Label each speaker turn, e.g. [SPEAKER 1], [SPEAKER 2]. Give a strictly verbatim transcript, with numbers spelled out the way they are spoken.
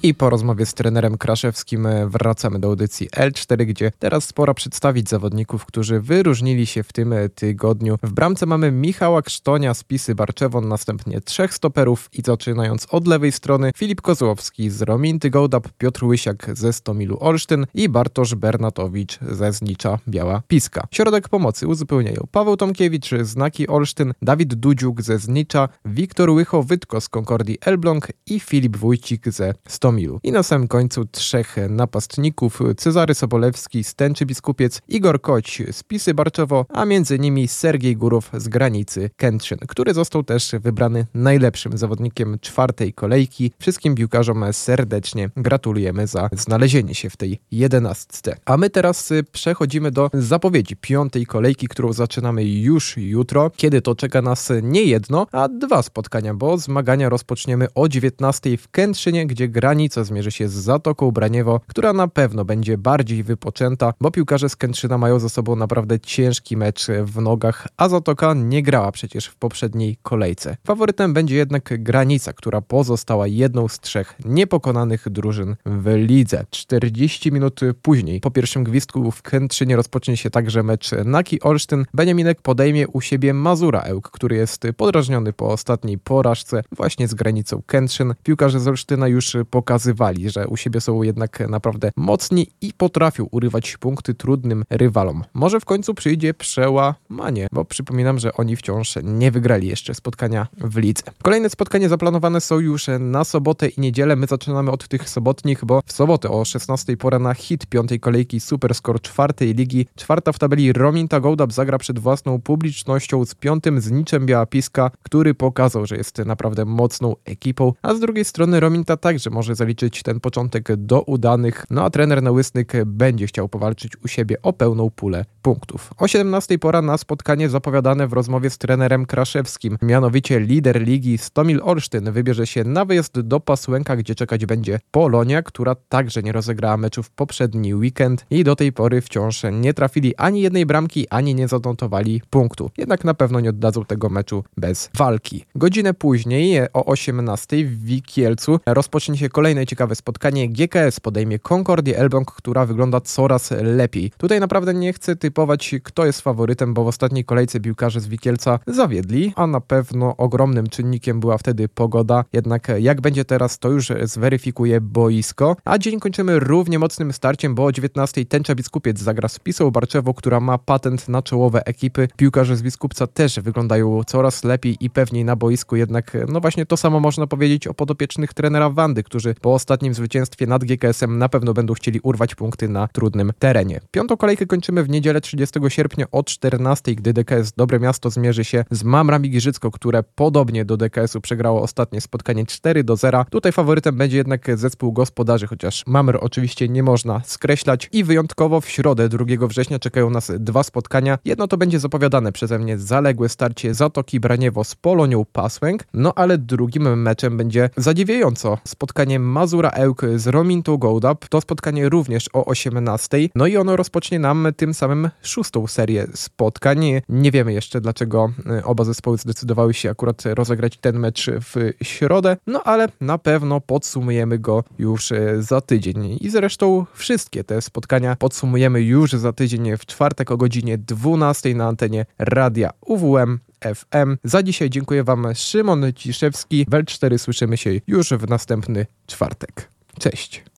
[SPEAKER 1] I po rozmowie z trenerem Kraszewskim wracamy do audycji L cztery, gdzie teraz pora przedstawić zawodników, którzy wyróżnili się w tym tygodniu. W bramce mamy Michała Krztonia z Pisy Barczewon, następnie trzech stoperów i zaczynając od lewej strony Filip Kozłowski z Rominty Gołdap, Piotr Łysiak ze Stomilu Olsztyn i Bartosz Bernatowicz ze Znicza Biała Piska. Środek pomocy uzupełniają Paweł Tomkiewicz z Naki Olsztyn, Dawid Dudziuk ze Znicza, Wiktor Łycho-Wytko z Concordii Elbląg i Filip Wójcik ze Stomilu. I na samym końcu trzech napastników: Cezary Sobolewski z Tęczy Biskupiec, Igor Koć z Pisy Barczewo, a między nimi Sergiej Górow z Granicy Kętrzyn, który został też wybrany najlepszym zawodnikiem czwartej kolejki. Wszystkim piłkarzom serdecznie gratulujemy za znalezienie się w tej jedenastce. A my teraz przechodzimy do zapowiedzi piątej kolejki, którą zaczynamy już jutro, kiedy to czeka nas nie jedno, a dwa spotkania, bo zmagania rozpoczniemy o dziewiętnastej w Kętrzynie, gdzie Granica zmierzy się z Zatoką Braniewo, która na pewno będzie bardziej wypoczęta, bo piłkarze z Kętrzyna mają za sobą naprawdę ciężki mecz w nogach, a Zatoka nie grała przecież w poprzedniej kolejce. Faworytem będzie jednak Granica, która pozostała jedną z trzech niepokonanych drużyn w lidze. czterdzieści minut później, po pierwszym gwizdku w Kętrzynie, rozpocznie się także mecz Naki Olsztyn. Beniaminek podejmie u siebie Mazura Ełk, który jest podrażniony po ostatniej porażce właśnie z Granicą Kętrzyn. Piłkarze z Olsztyna już pokazywali, że u siebie są jednak naprawdę mocni i potrafią urywać punkty trudnym rywalom. Może w końcu przyjdzie przełamanie, bo przypominam, że oni wciąż nie wygrali jeszcze spotkania w lidze. Kolejne spotkania zaplanowane są już na sobotę i niedzielę. My zaczynamy od tych sobotnich, bo w sobotę o szesnastej pora na hit piątej kolejki Superskor czwartej ligi. Czwarta w tabeli Rominta Gołdap zagra przed własną publicznością z piątym Zniczem Biała Piska, który pokazał, że jest naprawdę mocną ekipą, a z drugiej strony Rominta także może zaliczyć ten początek do udanych, no a trener Nałysnyk będzie chciał powalczyć u siebie o pełną pulę punktów. O siedemnastej pora na spotkanie zapowiadane w rozmowie z trenerem Kraszewskim. Mianowicie lider ligi Stomil Olsztyn wybierze się na wyjazd do Pasłęka, gdzie czekać będzie Polonia, która także nie rozegrała meczu w poprzedni weekend i do tej pory wciąż nie trafili ani jednej bramki, ani nie zanotowali punktu. Jednak na pewno nie oddadzą tego meczu bez walki. Godzinę później o osiemnastej w Wikielcu rozpocznie się kolejne ciekawe spotkanie. G K S podejmie Concordię Elbląg, która wygląda coraz lepiej. Tutaj naprawdę nie chcę typować, kto jest faworytem, bo w ostatniej kolejce piłkarze z Wikielca zawiedli, a na pewno ogromnym czynnikiem była wtedy pogoda. Jednak jak będzie teraz, to już zweryfikuje boisko. A dzień kończymy równie mocnym starciem, bo o dziewiętnastej Tęcza Biskupiec zagra z Pisą Barczewo, która ma patent na czołowe ekipy. Piłkarze z Biskupca też wyglądają coraz lepiej i pewniej na boisku, jednak no właśnie to samo można powiedzieć o podopiecznych trenera Wandy, którzy po ostatnim zwycięstwie nad G K S-em na pewno będą chcieli urwać punkty na trudnym terenie. Piątą kolejkę kończymy w niedzielę trzydziestego sierpnia o czternastej, gdy D K S Dobre Miasto zmierzy się z Mamrami Giżycko, które podobnie do D K S-u przegrało ostatnie spotkanie cztery do zera. Tutaj faworytem będzie jednak zespół gospodarzy, chociaż Mamr oczywiście nie można skreślać i wyjątkowo w środę drugiego września czekają nas dwa spotkania. Jedno to będzie zapowiadane przeze mnie zaległe starcie Zatoki Braniewo z Polonią Pasłęk, no ale drugim meczem będzie zadziwiająco spotkanie Mazura Ełk z Romintą Gołdap. To spotkanie również o osiemnastej, no i ono rozpocznie nam tym samym szóstą serię spotkań. Nie wiemy jeszcze, dlaczego oba zespoły zdecydowały się akurat rozegrać ten mecz w środę, no ale na pewno podsumujemy go już za tydzień. I zresztą wszystkie te spotkania podsumujemy już za tydzień w czwartek o godzinie dwunastej na antenie Radia U W M F M. Za dzisiaj dziękuję Wam, Szymon Ciszewski. W L cztery słyszymy się już w następny czwartek. Cześć.